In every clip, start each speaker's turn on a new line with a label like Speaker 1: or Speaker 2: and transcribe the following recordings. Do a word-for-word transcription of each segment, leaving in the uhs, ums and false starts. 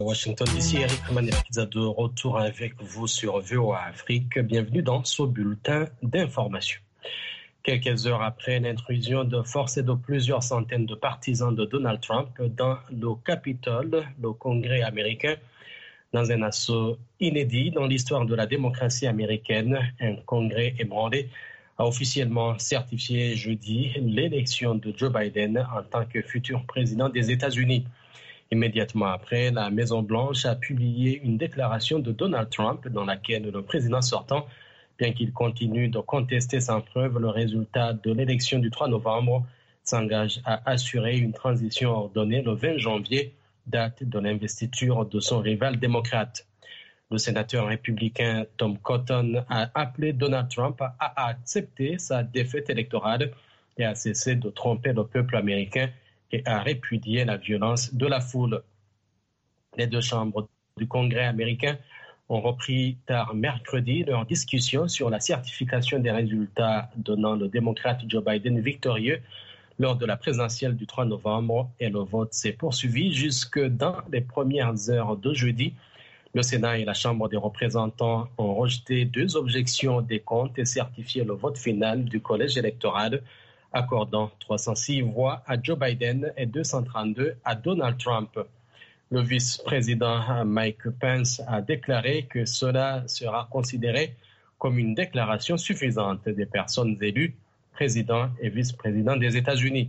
Speaker 1: Washington D C, Eric Maniakiza de retour avec vous sur V O A Afrique. Bienvenue dans ce bulletin d'information. Quelques heures après l'intrusion de force et de plusieurs centaines de partisans de Donald Trump dans le Capitole, le Congrès américain, dans un assaut inédit dans l'histoire de la démocratie américaine, un congrès ébranlé a officiellement certifié jeudi l'élection de Joe Biden en tant que futur président des États-Unis. Immédiatement après, la Maison-Blanche a publié une déclaration de Donald Trump dans laquelle le président sortant, bien qu'il continue de contester sans preuve le résultat de l'élection du trois novembre, s'engage à assurer une transition ordonnée le vingt janvier, date de l'investiture de son rival démocrate. Le sénateur républicain Tom Cotton a appelé Donald Trump à accepter sa défaite électorale et à cesser de tromper le peuple américain et à répudier la violence de la foule. Les deux chambres du Congrès américain ont repris tard mercredi leur discussion sur la certification des résultats donnant le démocrate Joe Biden victorieux lors de la présidentielle du trois novembre et le vote s'est poursuivi jusque dans les premières heures de jeudi. Le Sénat et la Chambre des représentants ont rejeté deux objections des comptes et certifié le vote final du collège électoral, accordant trois cent six voix à Joe Biden et deux cent trente-deux à Donald Trump. Le vice-président Mike Pence a déclaré que cela sera considéré comme une déclaration suffisante des personnes élues, président et vice-président des États-Unis.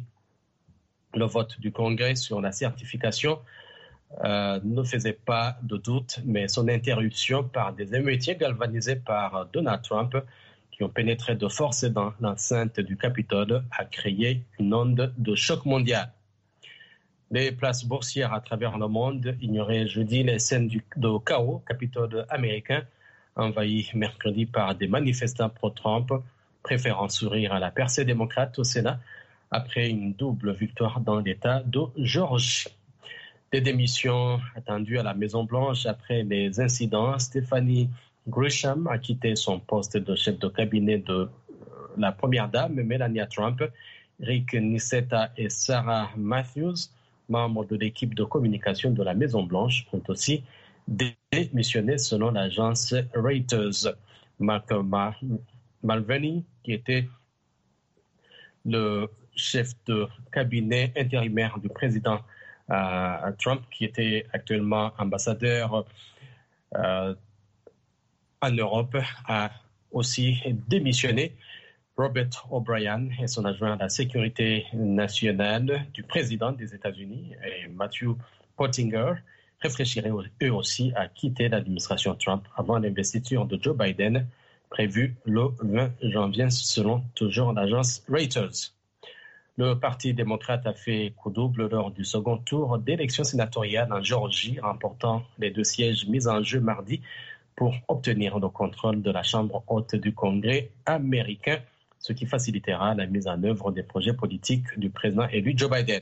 Speaker 1: Le vote du Congrès sur la certification euh, ne faisait pas de doute, mais son interruption par des émeutiers galvanisés par Donald Trump qui ont pénétré de force dans l'enceinte du Capitole, a créé une onde de choc mondial. Les places boursières à travers le monde ignoraient jeudi les scènes du, de chaos Capitole américain, envahi mercredi par des manifestants pro-Trump, préférant sourire à la percée démocrate au Sénat après une double victoire dans l'État de Géorgie. Des démissions attendues à la Maison-Blanche après les incidents. Stephanie Grisham a quitté son poste de chef de cabinet de la première dame, Melania Trump. Rick Niceta et Sarah Matthews, membres de l'équipe de communication de la Maison-Blanche, ont aussi démissionné selon l'agence Reuters. Mark Mulvaney, qui était le chef de cabinet intérimaire du président euh, Trump, qui était actuellement ambassadeur euh, en Europe, a aussi démissionné. Robert O'Brien est son adjoint à la sécurité nationale du président des États-Unis et Matthew Pottinger réfléchiraient eux aussi à quitter l'administration Trump avant l'investiture de Joe Biden prévue le vingt janvier selon toujours l'agence Reuters. Le Parti démocrate a fait coup double lors du second tour d'élection sénatoriale en Géorgie, remportant les deux sièges mis en jeu mardi pour obtenir le contrôle de la Chambre haute du Congrès américain, ce qui facilitera la mise en œuvre des projets politiques du président élu Joe Biden.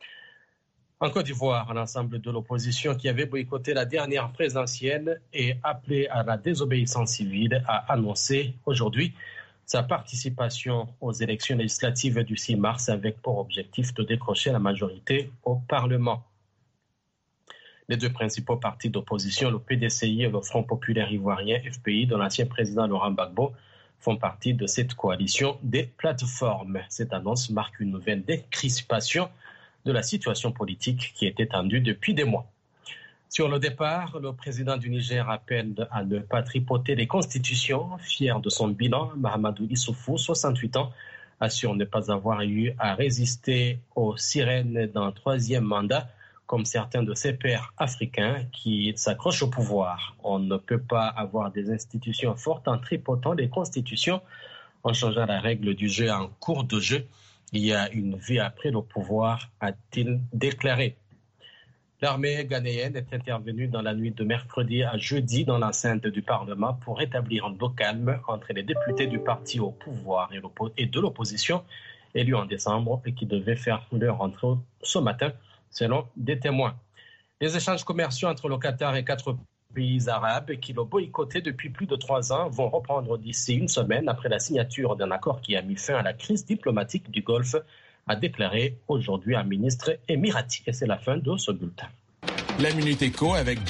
Speaker 1: En Côte d'Ivoire, l'ensemble de l'opposition qui avait boycotté la dernière présidentielle et appelé à la désobéissance civile a annoncé aujourd'hui sa participation aux élections législatives du six mars avec pour objectif de décrocher la majorité au Parlement. Les deux principaux partis d'opposition, le P D C I et le Front populaire ivoirien F P I de l'ancien président Laurent Gbagbo, font partie de cette coalition des plateformes. Cette annonce marque une nouvelle décrispation de la situation politique qui était tendue depuis des mois. Sur le départ, le président du Niger appelle à ne pas tripoter les constitutions. Fier de son bilan, Mahamadou Issoufou, soixante-huit ans, assure ne pas avoir eu à résister aux sirènes d'un troisième mandat, comme certains de ses pairs africains qui s'accrochent au pouvoir. On ne peut pas avoir des institutions fortes en tripotant les constitutions, en changeant la règle du jeu en cours de jeu. Il y a une vie après le pouvoir, a-t-il déclaré. L'armée ghanéenne est intervenue dans la nuit de mercredi à jeudi dans l'enceinte du Parlement pour rétablir un beau calme entre les députés du parti au pouvoir et de l'opposition, élus en décembre et qui devaient faire leur entrée ce matin, selon des témoins. Les échanges commerciaux entre le Qatar et quatre pays arabes qui l'ont boycotté depuis plus de trois ans vont reprendre d'ici une semaine après la signature d'un accord qui a mis fin à la crise diplomatique du Golfe, a déclaré aujourd'hui un ministre émirati. Et c'est la fin de ce bulletin.
Speaker 2: La Minute Éco avec